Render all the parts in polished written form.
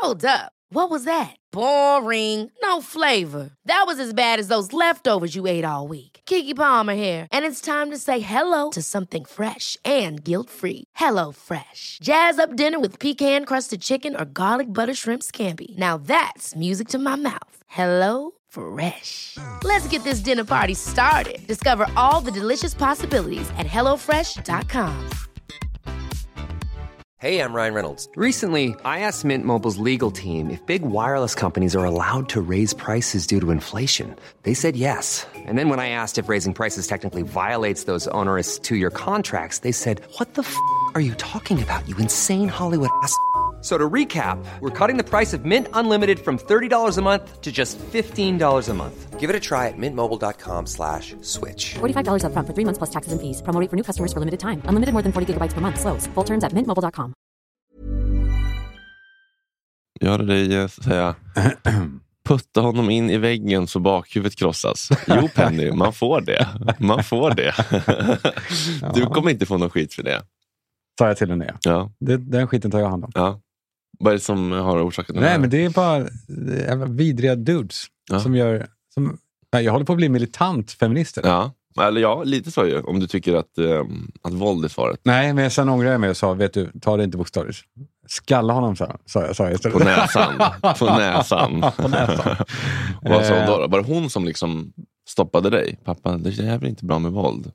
Hold up. What was that? Boring. No flavor. That was as bad as those leftovers you ate all week. Keke Palmer here, and it's time to say hello to something fresh and guilt-free. Hello Fresh. Jazz up dinner with pecan-crusted chicken or garlic butter shrimp scampi. Now that's music to my mouth. Hello Fresh. Let's get this dinner party started. Discover all the delicious possibilities at hellofresh.com. Hey, I'm Ryan Reynolds. Recently, I asked Mint Mobile's legal team if big wireless companies are allowed to raise prices due to inflation. They said yes. And then when I asked if raising prices technically violates those onerous two-year contracts, they said, "What the f*** are you talking about, you insane Hollywood ass?" So to recap, we're cutting the price of Mint Unlimited from $30 a month to just $15 a month. Give it a try at mintmobile.com/switch. $45 up front for 3 months plus taxes and fees. Promo rate for new customers for limited time. Unlimited more than 40 gigabytes per month. Slows full terms at mintmobile.com. Gör det säga. Putta honom in i väggen så bakhuvudet krossas. Jo, Penny, man får det. Man får det. Du kommer inte få någon skit för det. Sa jag till henne. Ja. Den skiten tar jag hand om. Ja. Vad är det som har orsakat det? Nej, men det är bara vidriga dudes som gör... jag håller på att bli militant feminist. Ja. Eller ja, lite så ju. Om du tycker att våld är svaret. Nej, men sen ångrar jag mig och sa, vet du, ta det inte bokstavligt. Skalla honom, sa jag istället. På näsan. På näsan. På näsan. Vad sa hon då? Var det hon som liksom stoppade dig? Pappa, det är väl inte bra med våld?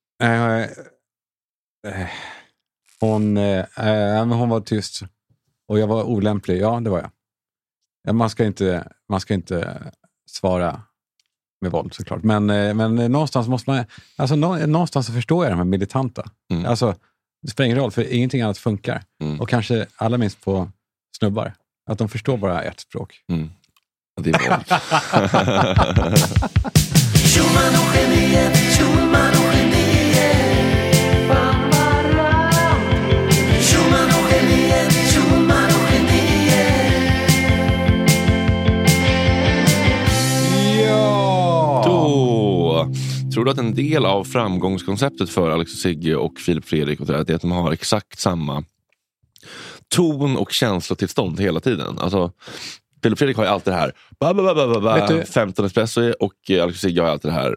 Hon var tyst. Och jag var olämplig. Ja, det var jag. Man ska inte svara med våld, såklart. Men någonstans måste man... Alltså, någonstans så förstår jag de här militanta. Mm. Alltså, det spelar ingen roll, för ingenting annat funkar. Mm. Och kanske allra minst på snubbar. Att de förstår bara ett språk. Mm. Det är våld. Tror du att en del av framgångskonceptet för Alex och Sigge och Filip Fredrik och det är att de har exakt samma ton och känslotillstånd hela tiden? Alltså, Filip Fredrik har ju alltid det här 15 espresso och Alex och Sigge har alltid det här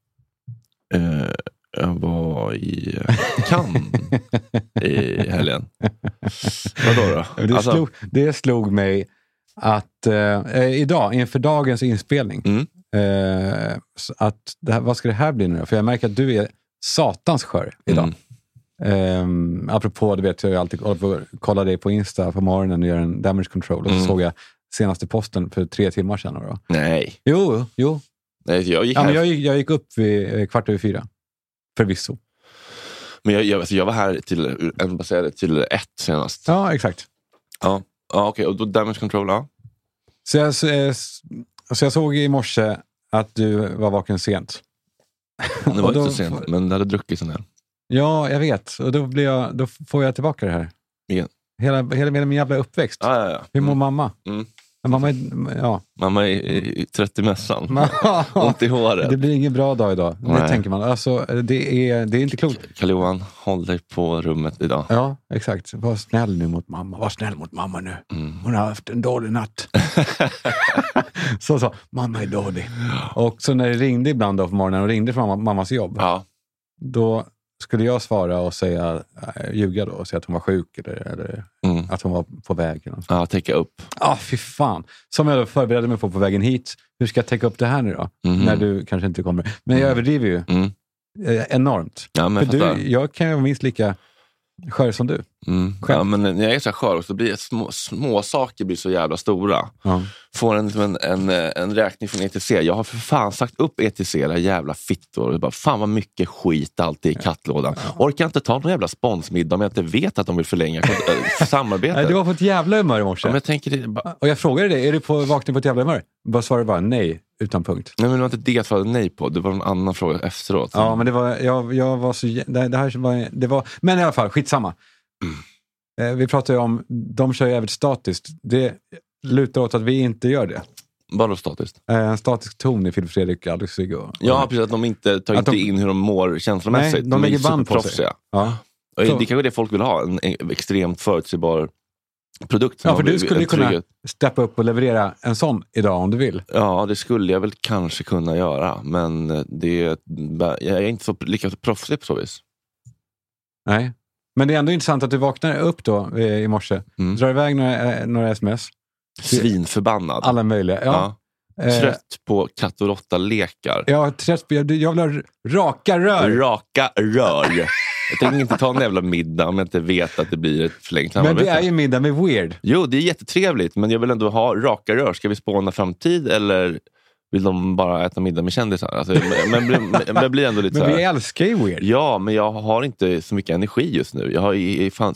jag var i Cannes i helgen. Vadå då? Det slog mig att idag, inför dagens inspelning att vad ska det här bli nu då? För jag märker att du är satans skör idag. Apropå, du vet, jag alltid kollar dig på Insta på morgonen och gör en damage control och så såg jag senaste posten för 3 timmar sedan då. Nej. Jo. Nej, jag gick upp vid 4:15. Förvisso. Men jag var här till 1 senast. Ja, exakt. Ja, okej. Och då damage control, ja. Så jag såg i morse att du var vaken sent. Det var inte sent, men det hade druckit sån här. Ja, jag vet. Och då får jag tillbaka det här. Igen. Hela min jävla uppväxt. Ja. Hur mår mamma? Mamma är i 30-mässan. Ont i håret. Det blir ingen bra dag idag. Det tänker man. Alltså, det är inte klokt. Karl-Johan, håll dig på rummet idag. Ja, exakt. Var snäll nu mot mamma. Var snäll mot mamma nu. Hon har haft en dålig natt. så, mamma är dålig. Och så när det ringde ibland då på morgonen och ringde från mammas jobb. Ja. Då skulle jag svara och ljuga då och säga att hon var sjuk eller att hon var på vägen. Ja, täcka upp. Fy fan. Som jag då förberedde mig på vägen hit. Hur ska jag täcka upp det här nu då? När du kanske inte kommer. Men jag överdriver ju. Enormt. Ja, men för jag kan ju minst lika skör som du. Ja, men när jag är så här skör så blir små saker blir så jävla stora. Får en räkning från ETC. Jag har för fan sagt upp ETC, det här jävla fittor. Bara, fan vad mycket skit alltid i kattlådan. Orkar inte ta någon jävla sponsmiddag om jag inte vet att de vill förlänga samarbetet. Nej, du var på ett jävla humör i morse. Ja, men jag tänker och jag frågade dig, är du på vakning på ett jävla humör? Vad svarade bara nej, utan punkt. Nej, men det var inte det jag svarade nej på. Det var en annan fråga efteråt. Ja, men det var, jag var så... Det var, men i alla fall, skitsamma. Vi pratar ju om, de kör jävligt statiskt. Det lutar åt att vi inte gör det. Vadå statiskt? En statisk ton i Filip Fredrik, Alex Sigge. Ja, precis, att de inte tar inte in hur de mår känslomässigt. Nej, de lägger band på sig. Ja. Och det kanske är det folk vill ha, en extremt förutsägbar produkt. Ja, för du skulle kunna steppa upp och leverera en sån idag om du vill. Ja, det skulle jag väl kanske kunna göra. Men jag är inte så lika proffsig på så vis. Nej. Men det är ändå intressant att du vaknar upp då i morse. Drar iväg några sms. Svinförbannad. Alla möjliga, ja. Trött på katt och råtta-lekar. Ja, trött på... Jag vill ha raka rör. Raka rör. Jag tänker inte ta en jävla middag om jag inte vet att det blir ett förlängt samarbete. Men det är ju middag med weird. Jo, det är jättetrevligt. Men jag vill ändå ha raka rör. Ska vi spåna framtid eller vill de bara äta middag med kändisar? Alltså, men blir ändå lite men så här, vi älskar ju weird. Ja, men jag har inte så mycket energi just nu. Jag har fan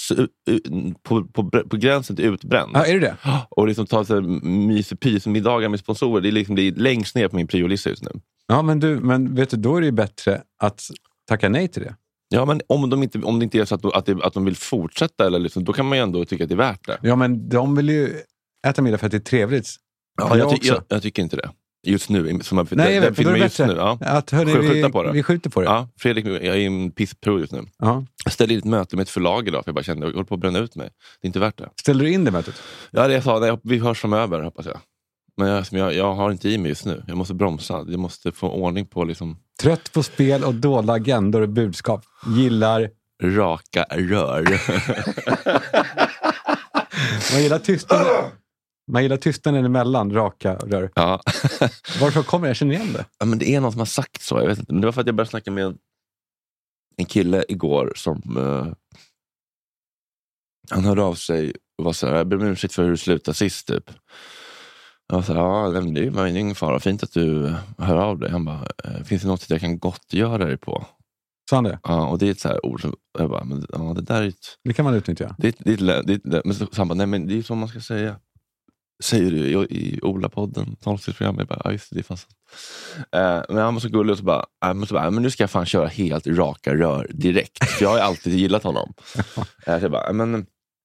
på gränsen till utbränd. Ja, är det? Och liksom ta så mysmiddagar med sponsorer. Det är liksom längst ner på min priolista just nu. Ja, men vet du, då är det ju bättre att tacka nej till det. Ja, men om det inte är så att de vill fortsätta eller liksom, då kan man ju ändå tycka att det är värt det. Ja, men de vill ju äta middag för att det är trevligt. Ja, jag tycker inte det. Just nu. Som nej, jag vet, då är det bättre nu, ja. att vi skjuter på det. Ja, Fredrik, jag är i en pisspro just nu. Ja. Jag ställde in ett möte med ett förlag idag för jag bara kände att jag håller på att bränna ut mig. Det är inte värt det. Ställer du in det mötet? Ja, det jag sa. Vi hörs framöver, hoppas jag. Men jag har inte i mig just nu. Jag måste bromsa. Jag måste få ordning på liksom... Trött på spel och dolda agendor och budskap. Gillar... Raka rör. Man gillar tystnaden emellan raka rör. Ja. Varför kommer jag känna igen det? Ja, men det är någon som har sagt så. Jag vet inte. Men det var för att jag började snacka med en kille igår som... han hörde av sig och var så här, jag ber om ursäkt för hur du slutade sist typ. Jag sa, ja, det är ingen fara. Fint att du hör av dig. Han bara, finns det något jag kan gottgöra dig på? Sa han det? Ja, och det är ett så här ord som, jag bara, men ja, det där är ett... Det kan man utnyttja. Men så han bara, nej men det är som man ska säga. Säger du i Ola-podden, 12-program, jag bara, ja just det är fast. Men han var så gullig och så bara, men nu ska jag fan köra helt raka rör direkt. För jag har ju alltid gillat honom. Så jag bara, men...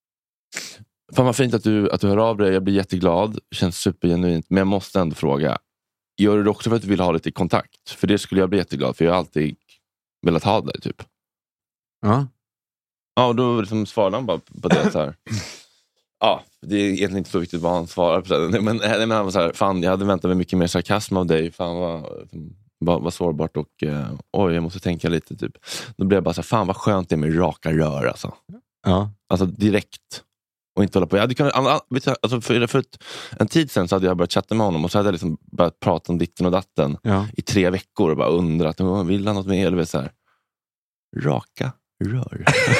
Fan vad fint att du hör av dig. Jag blir jätteglad. Känns supergenuint. Men jag måste ändå fråga. Gör du det också för att du vill ha lite kontakt? För det skulle jag bli jätteglad. För jag har alltid velat ha dig typ. Ja. Ja, och då liksom svarade han bara på det så här. Ja, det är egentligen inte så viktigt vad han svarar på. Men han var så här, fan jag hade väntat mig mycket mer sarkasm av dig. Fan vad sårbart och oj, jag måste tänka lite typ. Då blev jag bara så här, fan vad skönt det är med raka rör alltså. Ja. Alltså direkt. Och inte hålla på. Jag hade kunnat, alltså för en tid sedan så hade jag börjat chatta med honom och så hade jag liksom börjat prata om ditten och datten i 3 veckor och bara undrat, vill han något med helvete så här? Raka rör.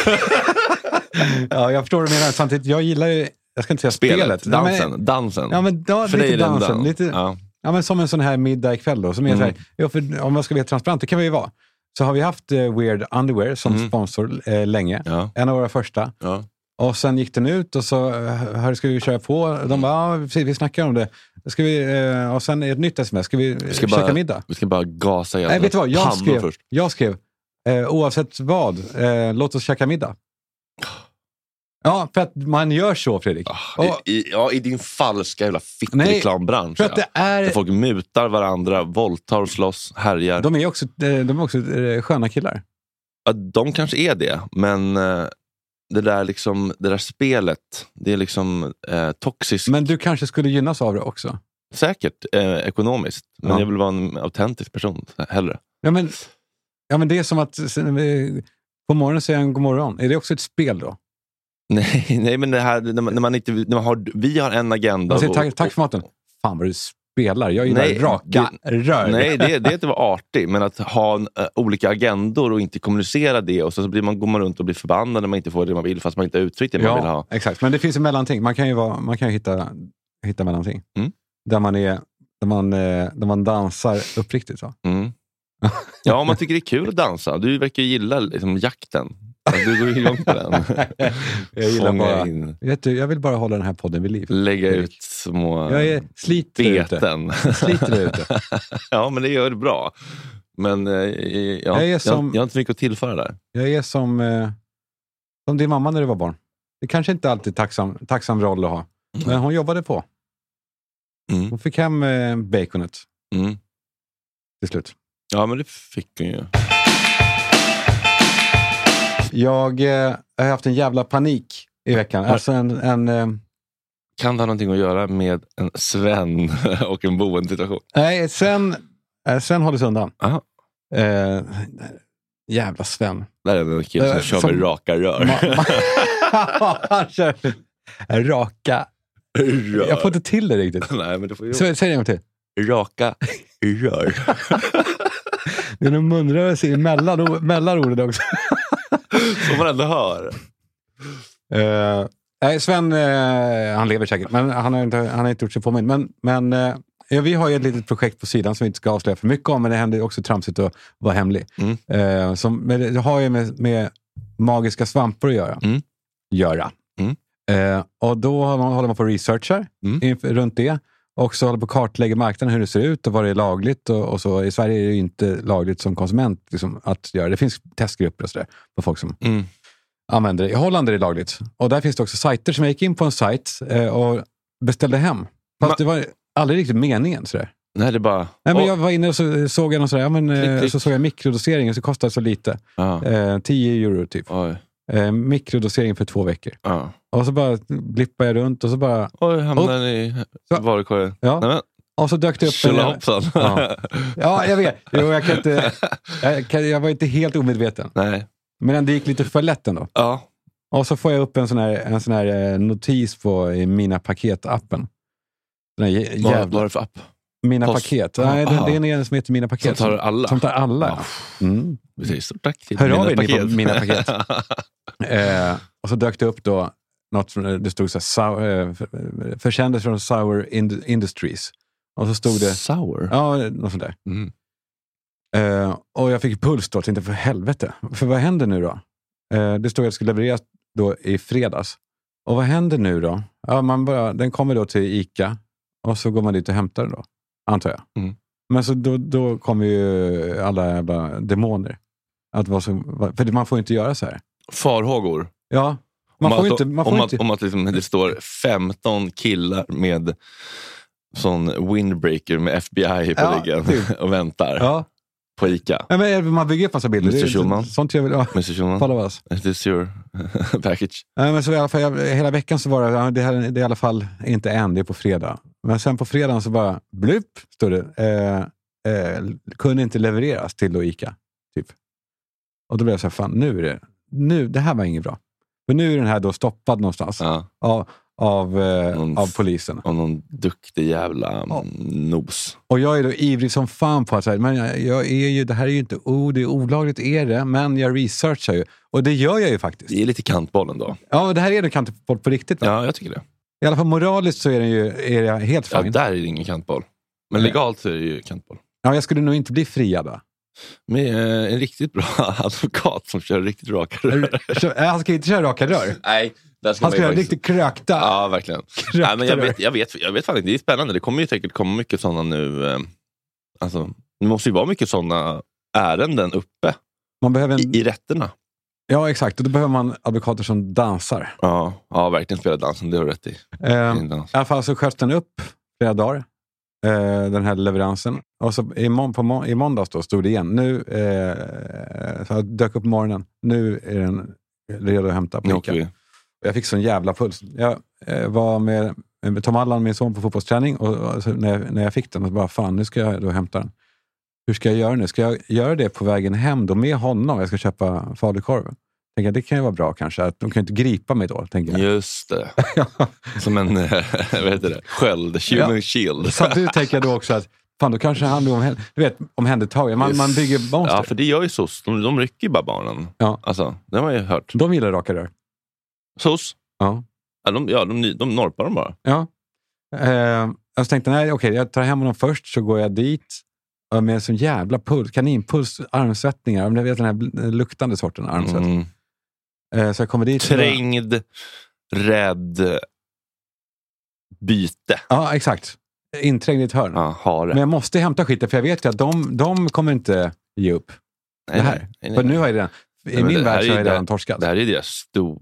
Ja, jag förstår vad du menar. Samtidigt, jag gillar ju, jag ska inte säga spelet. Dansen. Ja, men för lite dansen. Lite, ja. Ja, men som en sån här middag ikväll då. Som är så här, ja, för om man ska vara transparent, det kan vi ju vara. Så har vi haft Weird Underwear som sponsor länge. Ja. En av våra första. Ja. Och sen gick den ut och så ska vi köra på. De bara, ja, vi snackar om det. Ska vi, och sen ett nytt sms. Ska vi käka middag? Vi ska bara gasa igen. Nej, vet du vad? Jag skrev oavsett vad, låt oss käka middag. Ja, för att man gör så, Fredrik. I din falska jävla fittreklambransch. För att det är... Där folk mutar varandra, våldtar och slåss, härjar. De är också sköna killar. Ja, de kanske är det, men det där spelet, det är liksom toxiskt. Men du kanske skulle gynnas av det också? Säkert, ekonomiskt. Men jag vill vara en autentisk person, hellre. Ja, men det är som att på morgonen säger en god morgon. Är det också ett spel då? Nej, men det här när man inte vi har en agenda. Tack för maten. Fan vad du spelar. Jag gillar raka rör. Nej, det är inte vara artig, men att ha olika agendor och inte kommunicera det och så går man runt och blir förbannad när man inte får det man vill fast man inte har uttryckt det man vill ha. Exakt. Men det finns en mellanting. Man kan ju hitta mellanting. Där man dansar uppriktigt så. Ja, om man tycker det är kul att dansa. Du verkar ju gilla liksom jakten. Du går igång på den. Jag gillar bara... jag vill bara hålla den här podden vid liv. Lägga ut små sliter ute. Ja, men det gör det bra. Men jag har inte mycket att tillföra där. Jag är som din mamma när du var barn. Det kanske inte alltid tacksam roll att ha. Men hon jobbade på. Hon fick hem baconet. Till slut. Ja, men det fick hon ju. Jag har haft en jävla panik i veckan. Alltså Kan det ha någonting att göra med en Sven och en boendesituation? Nej, Sven håller sig undan. Aha. Jävla Sven. Där är en kille som kör med raka rör. Han kör raka rör. Jag får inte till det riktigt. Nej, men det får ju... Säg det en gång till. Raka rör. Det är någon munrörelse mellan orden också. Som man ändå hör. Sven, han lever säkert, men han har inte gjort sig påminn. Men vi har ju ett litet projekt på sidan som vi inte ska avslöja för mycket om, men det händer också tramsigt att vara hemlig. Men det har ju med magiska svampar att göra. Och då håller man på researchar runt det. Och så håller på att kartlägga marknaden, hur det ser ut och vad det är lagligt. Och så. I Sverige är det ju inte lagligt som konsument liksom, att göra. Det finns testgrupper och sådär på folk som använder det. I Holland är det lagligt. Och där finns det också sajter som jag gick in på en sajt och beställde hem. Fast det var aldrig riktigt meningen sådär. Nej, det är bara... Nej, men jag var inne och så såg jag någon sådär, så såg jag mikrodosering och så kostade det så lite. 10 euro typ. Mikrodosering för 2 veckor. Och så bara blippade jag runt och så bara... Oj, hamnade i varukorgen. Ja. Nej, men. Och så dök det upp... Ja, jag vet. Jo, jag var inte helt omedveten. Nej. Men det gick lite för lätt ändå. Ja. Och så får jag upp en sån här notis i Mina Paket-appen. Vad är det för app? Mina Paket. Nej, det är en som heter Mina Paket. Som tar alla. Precis, tack till Hör Mina Paket. På Mina Paket. Och så dök det upp då något som det stod så här, försändes från Sour Industries. Och så stod det... Sour? Ja, något sånt där. Och jag fick puls då, tänkte för helvete. För vad händer nu då? Det stod att det skulle levereras då i fredags. Och vad händer nu då? Ja, den kommer då till ICA. Och så går man dit och hämtar den då, antar jag. Men så då kommer ju alla jävla demoner. För man får inte göra så här. Farhågor? Ja. Om att liksom, det står 15 killar med sån windbreaker med FBI på ryggen och väntar. Ja. På ICA. Ja, men man bygger upp massa bilder. Mr. Schulman. Sånt jag vill ha. Mr. Schulman. Follow us. Is this your package? Ja, men så i alla fall, hela veckan så var det är i alla fall inte än, det är på fredag. Men sen på fredagen så bara blupp, stod det. Kunde inte levereras till då ICA. Typ. Och då blev jag så här, fan, det här var inget bra. För nu är den här då stoppad någonstans. Ja. Av polisen. Och någon duktig jävla nos. Och jag är då ivrig som fan på att säga, men jag är ju, det här är ju inte det är olagligt är det, men jag researchar ju. Och det gör jag ju faktiskt. Det är lite kantbollen då. Ja, det här är en kantboll på riktigt. Va? Ja, jag tycker det. I alla fall moraliskt så är det helt fint. Ja, där är det ingen kantboll. Men legalt så är det ju kantboll. Ja, jag skulle nog inte bli friad då. Med en riktigt bra advokat som kör riktigt raka rör. Han ska inte köra raka rör. Nej. Han ska göra riktigt krökta. Ja, verkligen. Nej, men jag vet fan inte. Det är spännande. Det kommer ju säkert komma mycket sådana nu. Alltså, det måste ju vara mycket sådana ärenden uppe. Man behöver i rätterna. Ja, exakt. Och då behöver man advokater som dansar. Ja, verkligen spela dansen. Det har du rätt i. I alla fall så sköts den upp flera dagar. Den här leveransen. Och så i måndags då stod det igen. Nu så jag dök upp på morgonen. Nu är den redo att hämta på ICA. Jag fick sån jävla puls. Jag var med Tom Allan, min son, på fotbollsträning. Och så när jag fick den, så bara fan, nu ska jag då hämta den. Hur ska jag göra nu? Ska jag göra det på vägen hem då med honom? Jag ska köpa falukorv. Tänker, det kan ju vara bra kanske. Att de kan inte gripa mig då, tänker jag. Just det. Som en, vad heter det? Sköld, human shield. Samtidigt tänker jag då också att fan, då kanske han omhändertaget. Man bygger monster. Ja, för det gör ju SOS. De rycker ju bara barnen. Ja. Alltså, det har man ju hört. De gillar raka rör. SOS? Ja. De norpar dem bara. Ja. Jag tänkte, jag tar hem honom först, så går jag dit med en sån jävla kaninpuls, armsvettningar. Om jag vet den här luktande sorten armsvettning. Så jag kommer dit. Trängd, rädd, byte. Ja, exakt. Inträngd i ett hörn. Ja, har det. Men jag måste hämta skiten, för jag vet ju att de kommer inte ge upp. Nej, det här. Nej. För nu har jag redan, i min värld så har jag redan torskat. Det här är deras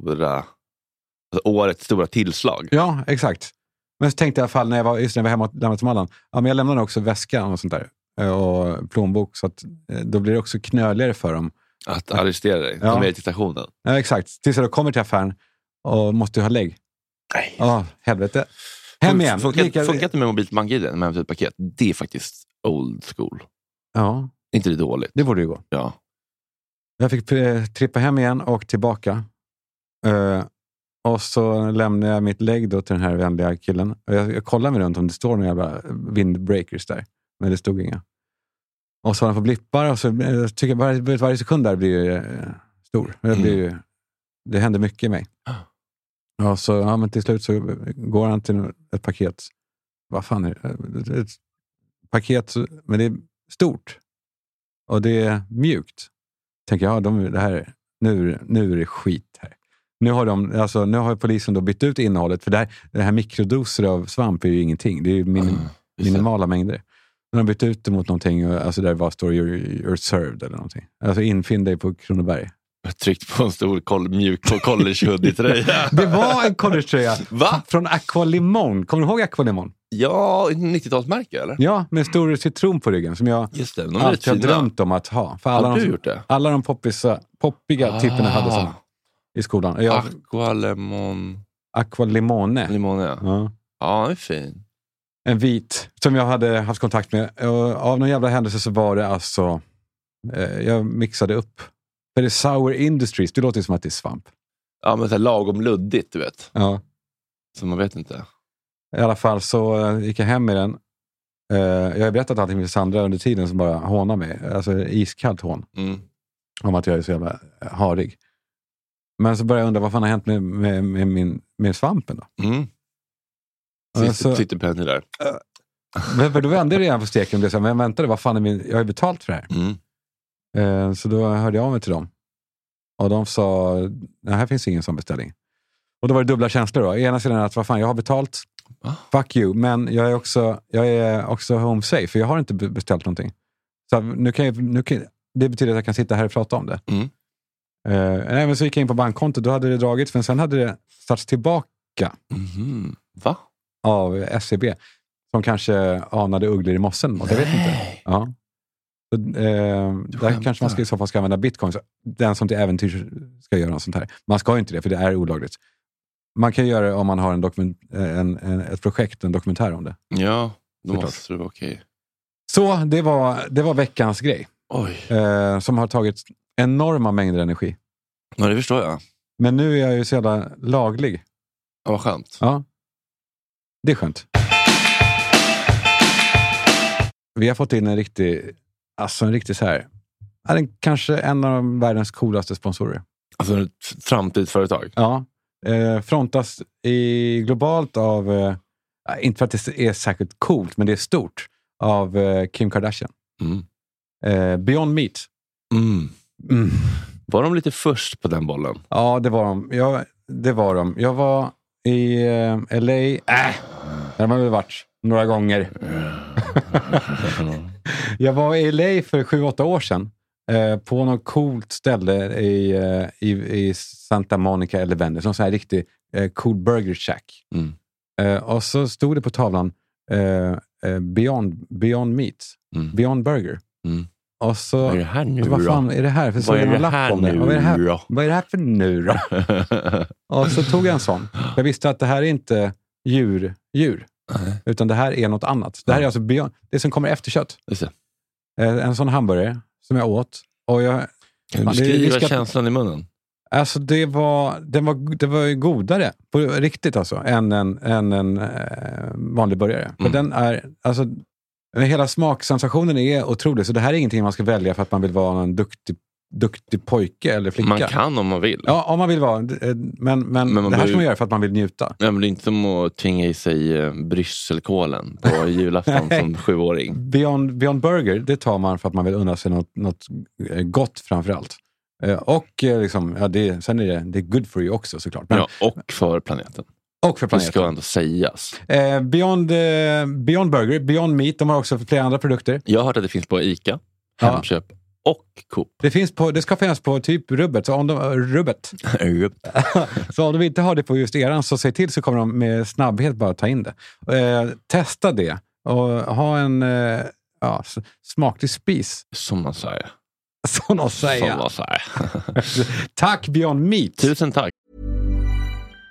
årets stora tillslag. Ja, exakt. Men så tänkte jag i alla fall när jag var hemma och lämnade till Mallan. Ja, men jag lämnade också väskan och sånt där. Och plånbok, så att då blir det också knöligare för dem att arrestera dig. De är till stationen. Ja, exakt. Tills jag då kommer till affären och måste ha lägg. Nej. Helvete. Hem igen. Funkar inte med mobilt bank-id med ett paket. Det är faktiskt old school. Ja. Inte det dåligt. Det borde ju gå. Ja. Jag fick trippa hem igen och tillbaka. Och så lämnade jag mitt lägg då till den här vänliga killen. Jag kollade mig runt om det står några jävla windbreakers där. Men det stod inga. Och så har han på blippar och så tycker jag varje sekund där blir stor. Det händer mycket i mig. Och så, men till slut så går han till ett paket. Vad fan är det? Ett paket, men det är stort. Och det är mjukt. Tänker jag, det här, nu är det skit här. Nu har polisen då bytt ut innehållet. För det här mikrodoser av svamp är ju ingenting. Det är ju minimala mängder. De har bytt ut det mot någonting. Alltså där var står you're served eller någonting. Alltså infinn dig på Kronoberg. Jag tryckt på en stor mjuk college-hoodie-tröja. Det var en college-tröja. Va? Från Aqualimon. Kommer du ihåg Aqualimon? Ja, 90-talsmärke eller? Ja, med stor citron på ryggen. Som jag alltid har drömt om att ha. För har du gjort det? Alla de poppiga typerna hade sådana i skolan. Aqualimone. Ja, det är fin. En vit som jag hade haft kontakt med. Och av någon jävla händelse så var det alltså... jag mixade upp. För det är Sour Industries. Det låter som att det är svamp. Ja, men så här lagom luddigt, du vet. Ja. Så man vet inte. I alla fall så gick jag hem med den. Jag har berättat allting med Sandra under tiden som bara hånar mig. Alltså iskallt hån. Om att jag är så jävla harig. Men så började jag undra vad fan har hänt med svampen då? Sitter Penny där. Men då vände det igen på steken. Men jag väntade, vad fan jag har ju betalt för det här. Så då hörde jag av mig till dem. Och de sa, nej, här finns ingen sån beställning. Och då var det dubbla känslor då. Ena sidan att, vad fan, jag har betalt. Fuck you. Men jag är också home safe. För jag har inte beställt någonting. Så det betyder att jag kan sitta här och prata om det. Även så gick jag in på bankkontot. Då hade det dragits. Men sen hade det satts tillbaka. Va? Av SEB. Som kanske anade ugglor i mossen. Jag vet inte. Ja. Så, där kanske man i så fall ska använda bitcoin. Så den som till äventyr ska göra något sånt här. Man ska ju inte det, för det är olagligt. Man kan göra det om man har ett projekt, en dokumentär om det. Ja, då måste det vara okej. Så det var veckans grej. Oj. Som har tagit enorma mängder energi. Ja, det förstår jag. Men nu är jag ju så jävla laglig. Ja, vad skönt. Ja, det är skönt. Vi har fått in en riktig så här, kanske en av världens coolaste sponsorer. Alltså ett framtidsföretag? Ja. Frontas globalt av, inte för att det är särskilt coolt, men det är stort, av Kim Kardashian. Beyond Meat. Var de lite först på den bollen? Ja, det var de. Jag var i LA. Där har man väl varit några gånger. Jag var i LA för 7-8 år sedan. På något coolt ställe i Santa Monica eller Venice. Någon sån här riktig cool burger shack. Och så stod det på tavlan Beyond Meat. Beyond Burger. Och så, vad är det här nu då? Vad fan är det här? För så vad är det här nu då? Vad är det här för nu då? Och så tog jag en sån. Jag visste att det här är inte djur. Utan det här är något annat. Det här är alltså det som kommer efter kött. En sån hamburgare som jag åt. Och kan du beskriva känslan i munnen? Alltså det var godare på riktigt alltså än en vanlig burgare. För den är alltså hela smaksensationen är otrolig. Så det här är ingenting man ska välja för att man vill vara en duktig pojke eller flicka. Man kan om man vill. Ja, om man vill vara. Men det här ska man göra för att man vill njuta. Nej, men det är inte som att tvinga i sig brysselkålen på julafton som 7-åring. Beyond Burger, det tar man för att man vill unna sig något gott framförallt. Och liksom, sen är det är good for you också såklart. Men, ja, och för planeten. Det ska ändå sägas. Beyond Burger, Beyond Meat, de har också flera andra produkter. Jag har hört att det finns på ICA, Hemköp och Coop. Det ska finnas på typ Rubbet. Så om så om de inte har det på just eran, så säg till, så kommer de med snabbhet bara ta in det. Testa det och ha en smaklig spis. Som man säger. Tack Beyond Meat. Tusen tack.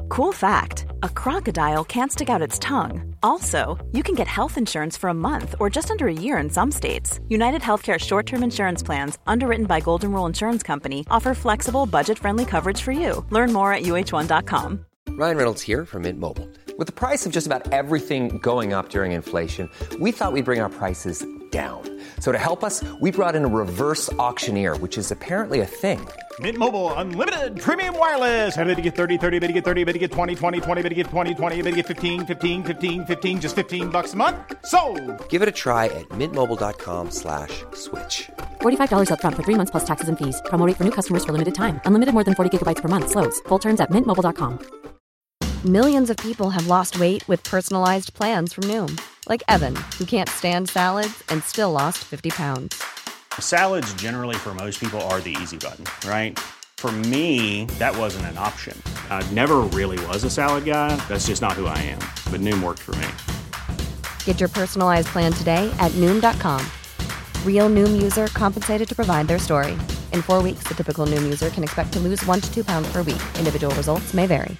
Cool fact, a crocodile can't stick out its tongue. Also, you can get health insurance for a month or just under a year in some states. United Healthcare short-term insurance plans, underwritten by Golden Rule Insurance Company, offer flexible, budget-friendly coverage for you. Learn more at uh1.com. Ryan Reynolds here from Mint Mobile. With the price of just about everything going up during inflation, we thought we'd bring our prices down. So to help us, we brought in a reverse auctioneer, which is apparently a thing. Mint Mobile Unlimited Premium Wireless. How to get 30, 30, bit to get 30, bit to get 20, 20, 20, bit to get 20, 20, bit to get 15, 15, 15, 15, just $15 a month? Sold! Give it a try at mintmobile.com/switch. $45 up front for 3 months plus taxes and fees. Promo rate for new customers for limited time. Unlimited more than 40 gigabytes per month. Slows full terms at mintmobile.com. Millions of people have lost weight with personalized plans from Noom. Like Evan, who can't stand salads and still lost 50 pounds. Salads generally for most people are the easy button, right? For me, that wasn't an option. I never really was a salad guy. That's just not who I am. But Noom worked for me. Get your personalized plan today at Noom.com. Real Noom user compensated to provide their story. In 4 weeks, the typical Noom user can expect to lose 1 to 2 pounds per week. Individual results may vary.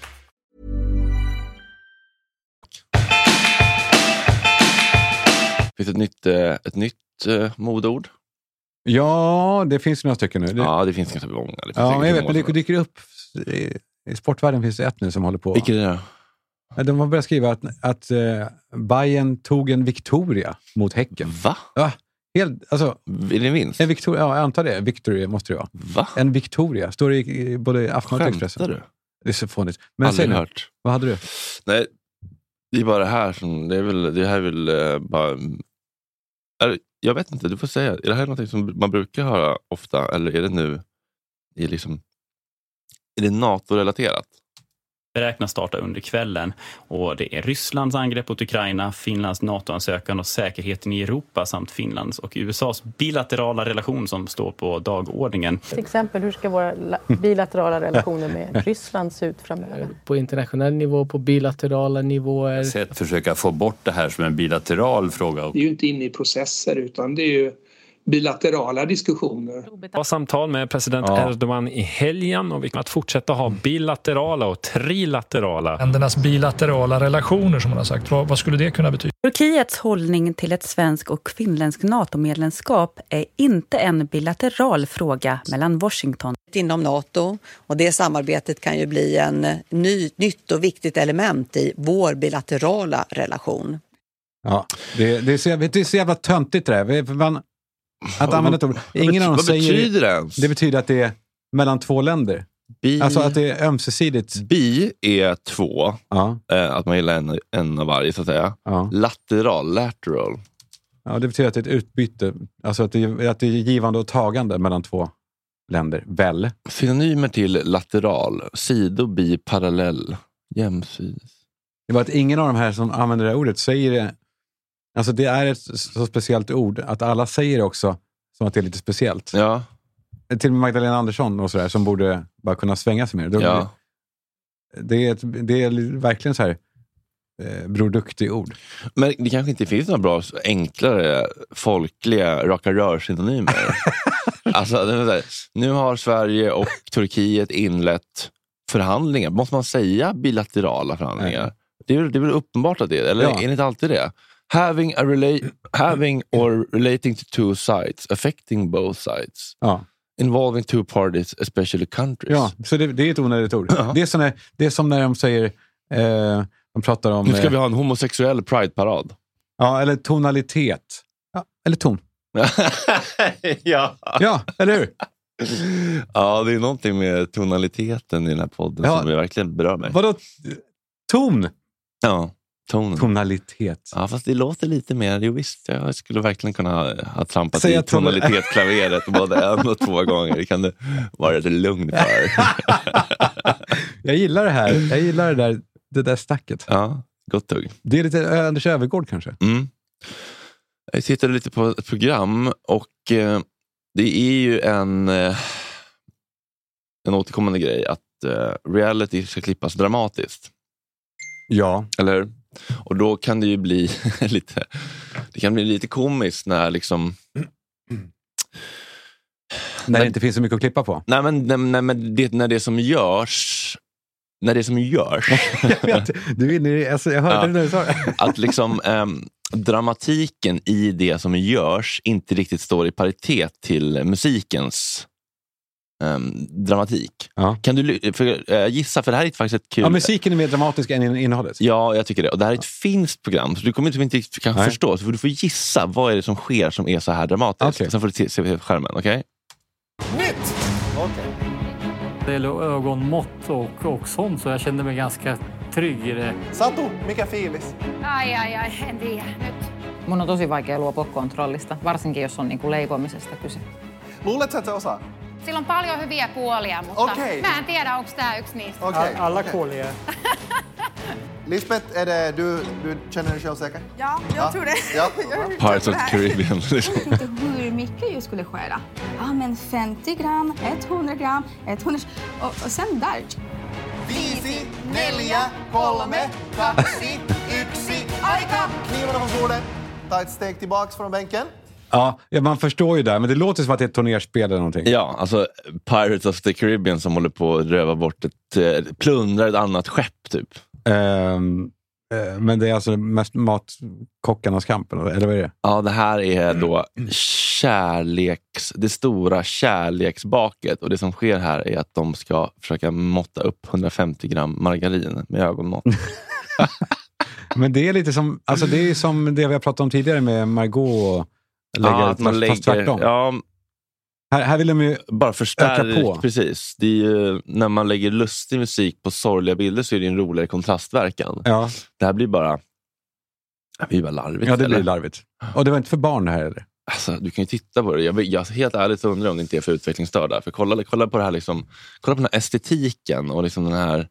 Finns ett nytt modord? Ja, det finns några stycken nu. Ja, det finns ganska många. Ja, men jag vet, men det dyker upp. I sportvärlden finns det ett nu som håller på. Vilket är det? De har börjat skriva att Bayern tog en Victoria mot Häcken. Va? Ja, helt, alltså. Är det vinst? En Victoria, ja, jag antar det. Victoria måste det vara. Va? En Victoria. Står det i både Aftonbladet och Expressen. Skämtar du? Det är så fånigt. Men aldrig säg hört. Vad hade du? Nej, det är bara det här som... Det här är väl bara... Jag vet inte, du får säga. Är det här något som man brukar höra ofta? Eller är det nu... Är det NATO-relaterat? Beräknas starta under kvällen och det är Rysslands angrepp mot Ukraina, Finlands NATO-ansökan och säkerheten i Europa samt Finlands och USAs bilaterala relation som står på dagordningen. Till exempel, hur ska våra bilaterala relationer med Ryssland se ut framöver? På internationell nivå, på bilaterala nivåer. Sätt försöka få bort det här som en bilateral fråga. Det är ju inte inne i processer utan det är ju bilaterala diskussioner. Ha samtal med president Erdogan i helgen och vi kommer att fortsätta ha bilaterala och trilaterala. Ländernas bilaterala relationer som man har sagt, vad skulle det kunna betyda? Turkiets hållning till ett svensk och finländsk NATO-medlemskap är inte en bilateral fråga mellan Washington inom NATO och det samarbetet kan ju bli en nytt och viktigt element i vår bilaterala relation. Ja, det är så jävla töntigt det där. Att använda ett ord. Ingen av dem säger betyder det? Det betyder att det är mellan två länder. Alltså att det är ömsesidigt. Bi är två. Ja. Att man gillar en av varje så att säga. Ja. Lateral. Ja, det betyder att det är ett utbyte. Alltså att det är givande och tagande mellan två länder. Väl? Synonymer till lateral. Sido, bi, parallell. Jämsides. Det var att ingen av de här som använder det här ordet säger det. Alltså det är ett så speciellt ord att alla säger det också som att det är lite speciellt. Ja. Till Magdalena Andersson och sådär som borde bara kunna svänga sig mer. Ja. Det är verkligen så här Bror Duktig ord. Men det kanske inte finns några bra, enklare, folkliga raka rör-synonymer. Alltså, det är så här, nu har Sverige och Turkiet inlett förhandlingar. Måste man säga bilaterala förhandlingar? Nej. Det är väl uppenbart att det är, eller är det inte alltid det? Having or relating to two sides, affecting both sides. Ja. Involving two parties, especially countries. Ja, så det är ett onödigt ord. Ja. Det är som när de säger, de pratar om... Nu ska vi ha en homosexuell pride-parad. Ja, eller tonalitet. Ja, eller ton. Ja, eller hur? Ja, det är någonting med tonaliteten i den här podden som verkligen berör mig. Vadå? Ton? Ja. Tonalitet. Ja, fast det låter lite mer... Jo visst, jag skulle verkligen kunna ha trampat i tonalitetsklaveret både 1 och 2 gånger. Det kan det vara lite lugn för. Jag gillar det här. Jag gillar det där stacket. Ja, gott tugg. Det är lite Anders Öfvergård kanske. Mm. Jag tittade lite på ett program och det är ju en återkommande grej att reality ska klippas dramatiskt. Ja. Eller? Och då kan det ju bli lite komiskt när liksom... När det inte finns så mycket att klippa på. Nej, men när det som görs när det som görs. Jag hörde det när du sa det. Att liksom dramatiken i det som görs inte riktigt står i paritet till musikens dramatik. Ja. Kan du gissa, för det här är faktiskt ett kul... Ja, musiken är mer dramatisk än innehållet. Ja, jag tycker det. Och det här är ett finskt program, så du kommer inte riktigt kanske förstå. Så du får gissa, vad är det som sker som är så här dramatiskt. Okay. Sen får du se skärmen, okej? Nytt! Okej. Det är ögonmått och sånt, så jag kände mig ganska trygg i det. Satu, mikä fiilis? Ai, en tiedä nyt. Mun on tosi vaikea luopua kontrollista, varsinkin jos on niinku leipomisesta kyse. Luuletko, että sä osaat? Sillä on paljon hyviä puolia, mutta mä en tiedä, onko tää yksi niistä. Okay. Alla kollegor. Lisbeth, är det du känner dig självsäker? Ja, jag tror det. Ja. Pirates of the Caribbean. Jag vet inte hur mycket jag skulle skära. Ja, men 50 gram, 100 gram, 100... Och sen där. 5, 4, 3, 2, 1, aika! Knivarna på bordet. Ta ett steg tillbaks från bänken. Ja, man förstår ju det, men det låter som att det är ett turnerspel eller någonting. Ja, alltså Pirates of the Caribbean som håller på att röva bort plundrar ett annat skepp typ. Men det är alltså mest matkockarnas kampen, eller vad är det? Ja, det här är då det stora kärleksbaket, och det som sker här är att de ska försöka måtta upp 150 gram margarin med ögonmått. Men det är lite som, alltså det är som det vi har pratat om tidigare med Margot. Att man lägger, här vill de ju bara öka på. Precis. Det är ju, när man lägger lustig musik på sorgliga bilder så är det en roligare kontrastverkan. Ja. Det här blir bara larvigt. Ja, det blir larvigt. Och det var inte för barn det här, eller? Alltså, du kan ju titta på det. Jag helt ärligt undrar om det inte är för utvecklingsstörda. För kolla på det här liksom, kolla på den här estetiken och liksom den här...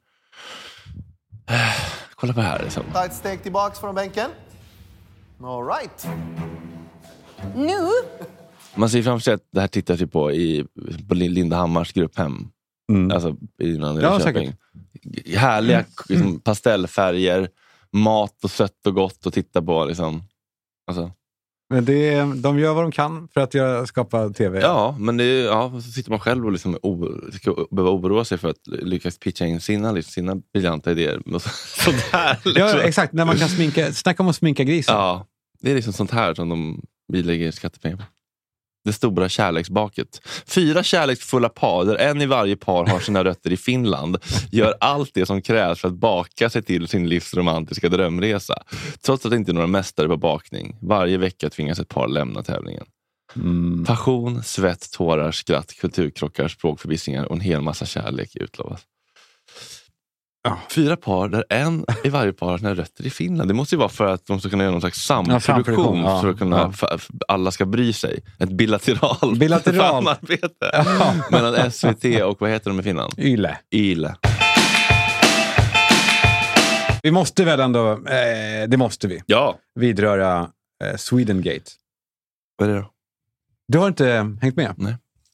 kolla på det här liksom. Ta ett steg tillbaks från bänken. All right. Nu? Man ser framför sig att det här tittar sig på Linda Hammars grupphem. Alltså ja, säkert. Härliga liksom, pastellfärger, mat och sött och gott att titta på liksom. Alltså. Men de gör vad de kan för att skapa tv. Ja, men så sitter man själv och liksom behöver oroa sig för att lyckas pitcha in sina briljanta idéer. Sådär, liksom. Ja, exakt. När man kan snacka om att sminka grisen. Ja, det är liksom sånt här som vi lägger skattepengar på. Det stora kärleksbaket. 4 kärleksfulla par, där en i varje par har sina rötter i Finland, gör allt det som krävs för att baka sig till sin livsromantiska drömresa. Trots att det inte är några mästare på bakning. Varje vecka tvingas ett par lämna tävlingen. Passion, svett, tårar, skratt, kulturkrockar, språkförbissningar och en hel massa kärlek utlovas. 4 par där en i varje par har sina rötter i Finland. Det måste ju vara för att de ska kunna göra någon slags samproduktion för att kunna, för alla ska bry sig. Ett bilateralt samarbete mellan SVT och vad heter de i Finland? Yle. Vi måste väl ändå, det måste vi. Ja. Vidröra Swedengate. Vad är det då? Du har inte hängt med? Nej.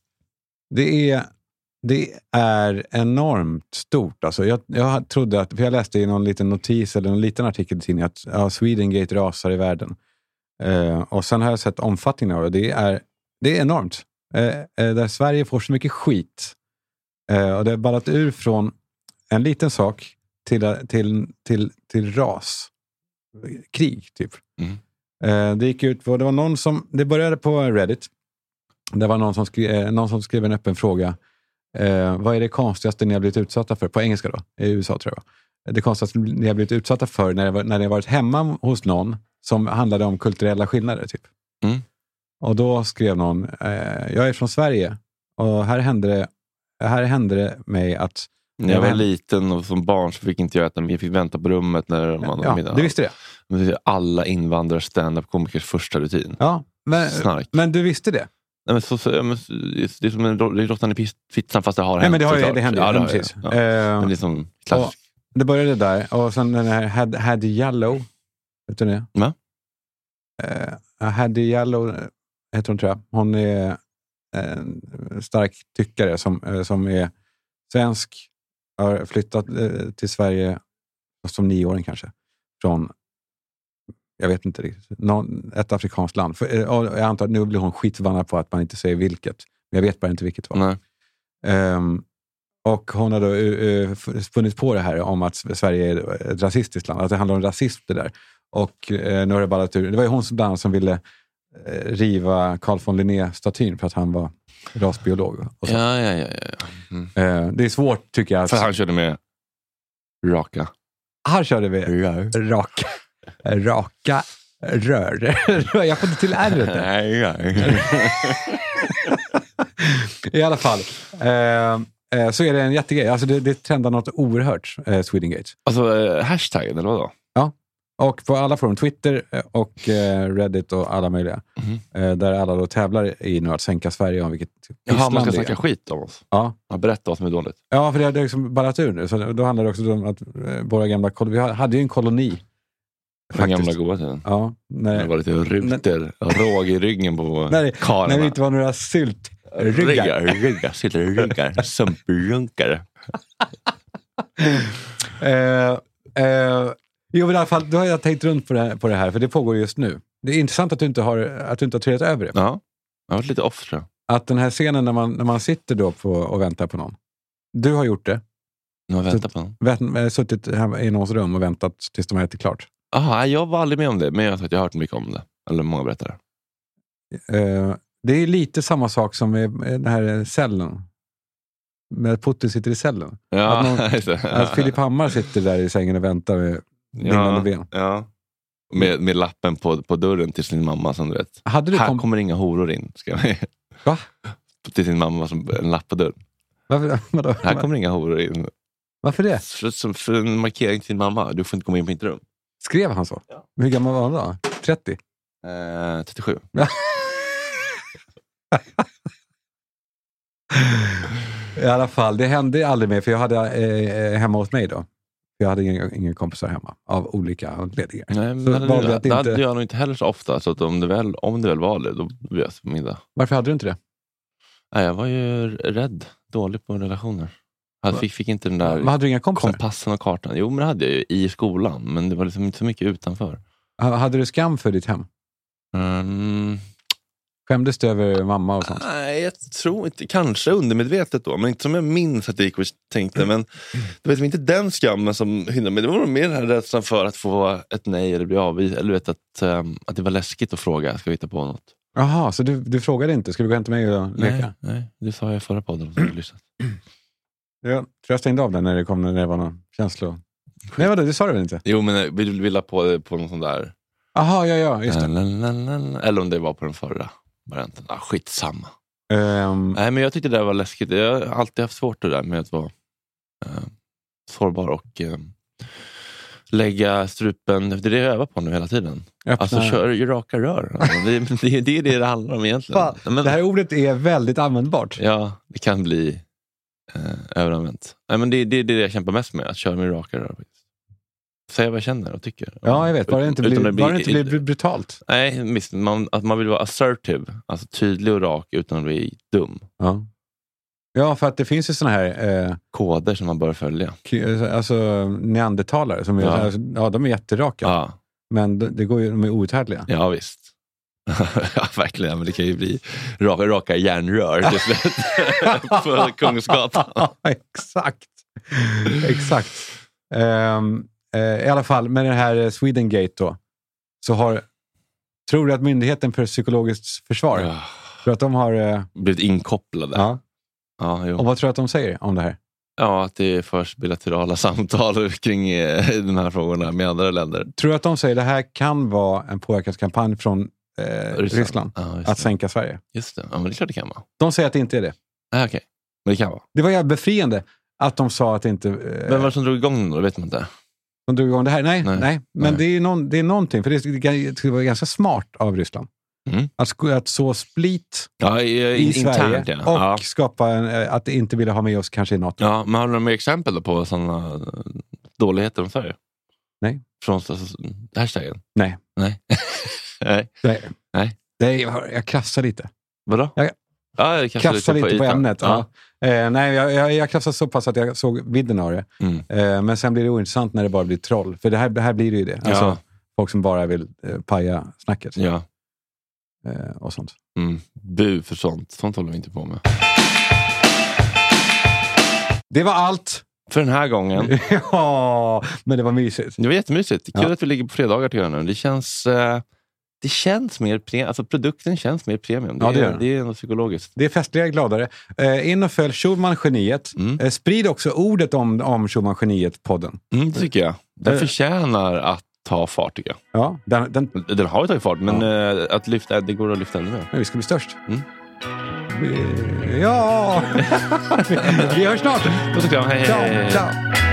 Det är enormt stort. Alltså jag trodde att, för jag läste i någon liten notis eller en liten artikel i tidningen att Swedengate rasar i världen. Och sen har jag sett omfattningen av det. Det är enormt. Där Sverige får så mycket skit. Och det har ballat ur från en liten sak till ras. Krig, typ. Det gick ut, det var någon som, det började på Reddit. Det var någon som skrev en öppen fråga. Vad är det konstigaste ni har blivit utsatta för? På engelska då, i USA tror jag. Det konstigaste ni har blivit utsatta för när ni har varit hemma hos någon som handlade om kulturella skillnader typ. Och då skrev någon, jag är från Sverige och här hände det mig att när jag var liten och som barn så fick inte jag äta, vi fick vänta på rummet när man hade middag. Du visste det? Men alla invandrare stand-up-komikers första rutin. Ja, men du visste det? Nej, men det är som en råttan i pizzan fast det har hänt. Nej, men det hände ju precis. Men det är som klassisk. Det började där och sen den här Hadi Jallow, vet du det? Ja. Hadi Jallow heter hon tror jag. Hon är en stark tyckare som är svensk, har flyttat till Sverige som 9-åring kanske. Från, jag vet inte riktigt, ett afrikanskt land. Jag antar att nu blir hon skitförbannad på att man inte säger vilket. Men jag vet bara inte vilket var. Och hon har då funnit på det här om att Sverige är ett rasistiskt land. Att det handlar om rasism det där. Och nu har det ballat ur. Det var ju hon som ville riva Carl von Linné-statyn för att han var rasbiolog. Och så. Ja. Det är svårt tycker jag. För han körde med raka. Här körde vi raka rör. Jag får inte till ärret där. I alla fall. Så är det en jättegrej. Alltså det trendar något oerhört, Swedengate. Alltså hashtaggen eller vadå? Ja. Och på alla forum, Twitter och Reddit och alla möjliga. Där alla då tävlar i nu att sänka Sverige om vilket Jaha, man ska snacka skit om oss. Ja. Berätta vad som är dåligt. Ja, för det har liksom ballat ur nu. Så då handlar det också om att våra gamla vi hade ju en koloni. Den gamla goda tiden. Ja. Det var lite ruter, råg i ryggen på karlarna. När det inte var några syltryggar. Sumprunkare. Jo, men i alla fall, då har jag tänkt runt på det här, för det pågår just nu. Det är intressant att du inte har trillat över det. Ja, jag har varit lite off, tror jag. Att den här scenen när man sitter då och väntar på någon. Du har gjort det. Jag har väntat på någon. Suttit här i någons rum och väntat tills de har ätit klart. Aha, jag var aldrig med om det, men jag har hört mycket om det. Eller många berättare. Det är lite samma sak som med den här cellen. Med Putin sitter i cellen. Ja, att Filip Hammar sitter där i sängen och väntar med vinnande ben. Ja. Med lappen på dörren till sin mamma som du vet. Här kommer inga horor in. Va? Till sin mamma som en lapp på dörren. Varför? Här kommer inga horor in. Varför det? För en markering till sin mamma. Du får inte komma in på mitt rum. Skrev han så? Ja. Hur gammal var han då? 30? 37. I alla fall, det hände aldrig mer för jag hade hemma hos mig då. Jag hade ingen kompisar hemma av olika anledningar. Nej, men det hade jag nog inte heller så ofta, så att om det väl var det, då blev jag på middag. Varför hade du inte det? Nej, jag var ju rädd, dålig på relationer. Jag fick inte den där hade du inga kompisar? Kompassen och kartan. Jo, men det hade jag ju i skolan, men det var liksom inte så mycket utanför. Hade du skam för ditt hem? Skämdes du över mamma och sånt? Nej, jag tror inte. Kanske undermedvetet då. Men inte som jag minns att jag gick och tänkte. Men det var inte den skammen som hindrade mig. Det var mer den här rädslan för att få ett nej eller bli avvisad. Eller vet att det var läskigt att fråga. Ska vi hitta på något? Jaha, så du frågade inte? Ska du gå hem till mig och leka? Nej, det sa jag i förra podden. Jag tror jag stängde av den när det var någon känsla. Nej, vadå? Det sa du väl inte? Jo, men vi ville på någon sån där... Jaha, ja, just det. Eller om det var på den förra varianten. Skitsamma. Nej, men jag tyckte det där var läskigt. Jag har alltid haft svårt det där med att vara sårbar och lägga strupen. Det är det jag övar på nu hela tiden. Alltså kör ju raka rör. Alltså, det är det handlar om egentligen. Men, det här ordet är väldigt användbart. Ja, det kan bli överanvänt. Nej, men det är det jag kämpar mest med. Att köra med raka rör. Säga vad jag känner och tycker. Ja, jag vet. Bara det inte blir brutalt. Nej, att man vill vara assertive. Alltså tydlig och rak utan att bli dum. Ja, för att det finns ju såna här... koder som man bör följa. Alltså neandertalare som de är jätteraka. Ja. Men de är outhärdliga. Ja, visst. Ja, verkligen. Men det kan ju bli raka järnrör till slut. På Kungsgatan. Ja, exakt. I alla fall med det här Swedengate då, så tror du att Myndigheten för psykologiskt försvar för att de har blivit inkopplade. Ja. Ja, och vad tror du att de säger om det här? Ja, att det är först bilaterala samtal kring de här frågorna med andra länder. Tror du att de säger att det här kan vara en påverkanskampanj från Ryssland att sänka Sverige? Just det, ja, men det är klart det kan vara. De säger att det inte är det. Okej, men det kan vara. Det var ju befriande att de sa att det inte... Vem var det som drog igång då? Det vet man inte. De drog igång det här? Nej. Men det är någonting. För det skulle vara ganska smart av Ryssland. Att så split i Sverige och skapa att inte vilja ha med oss kanske i NATO. Ja, men har du några mer exempel på sådana dåligheter om Sverige? Nej. Från hashtaggen? Nej. Jag krafsar lite. Vadå? Jag krafsar lite på ämnet. Ja. Nej, jag krafsar så pass att jag såg vidden av det. Men sen blir det ointressant när det bara blir troll. För det här blir det ju det. Alltså, folk som bara vill paja snacket. Ja. Och sånt. Bu för sånt. Sånt håller vi inte på med. Det var allt. För den här gången. Ja, men det var mysigt. Det var jättemysigt. Kul att vi ligger på fredagar till nu. Det känns mer premium. Alltså produkten känns mer premium. Det är något psykologiskt. Det är festligare, gladare. In och följ Schulman Geniet. Sprid också ordet om Schulman Geniet-podden. Det tycker jag. Den förtjänar att ta fart, tycker jag. Ja, den har ju tagit fart, men att lyfta, det går att lyfta ännu mer. Men vi ska bli störst. Ja! Vi hörs snart. Puss och kram. Hej, hej. Ciao.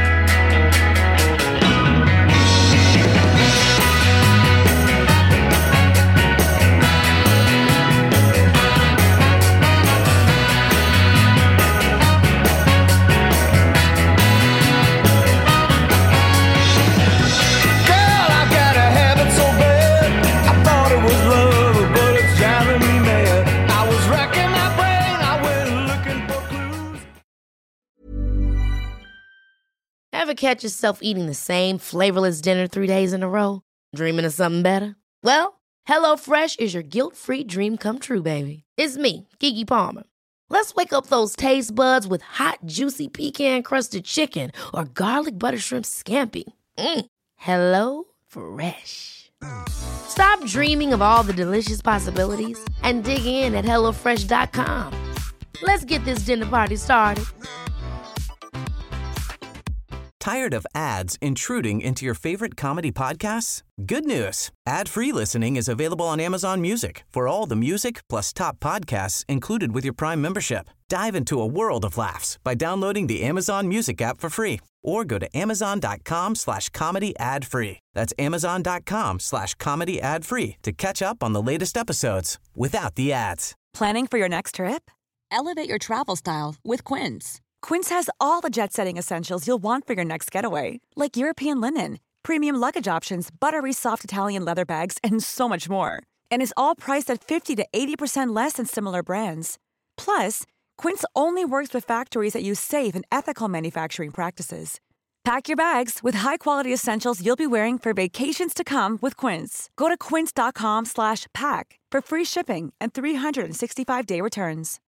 Ever catch yourself eating the same flavorless dinner 3 days in a row? Dreaming of something better? Well, HelloFresh is your guilt-free dream come true, baby. It's me, Keke Palmer. Let's wake up those taste buds with hot, juicy pecan-crusted chicken or garlic butter shrimp scampi. Hello Fresh. Stop dreaming of all the delicious possibilities and dig in at HelloFresh.com. Let's get this dinner party started. Tired of ads intruding into your favorite comedy podcasts? Good news. Ad-free listening is available on Amazon Music for all the music plus top podcasts included with your Prime membership. Dive into a world of laughs by downloading the Amazon Music app for free or go to amazon.com/comedy ad-free. That's amazon.com/comedy ad-free to catch up on the latest episodes without the ads. Planning for your next trip? Elevate your travel style with Quince. Quince has all the jet-setting essentials you'll want for your next getaway, like European linen, premium luggage options, buttery soft Italian leather bags, and so much more. And is all priced at 50 to 80% less than similar brands. Plus, Quince only works with factories that use safe and ethical manufacturing practices. Pack your bags with high-quality essentials you'll be wearing for vacations to come with Quince. Go to quince.com/pack for free shipping and 365-day returns.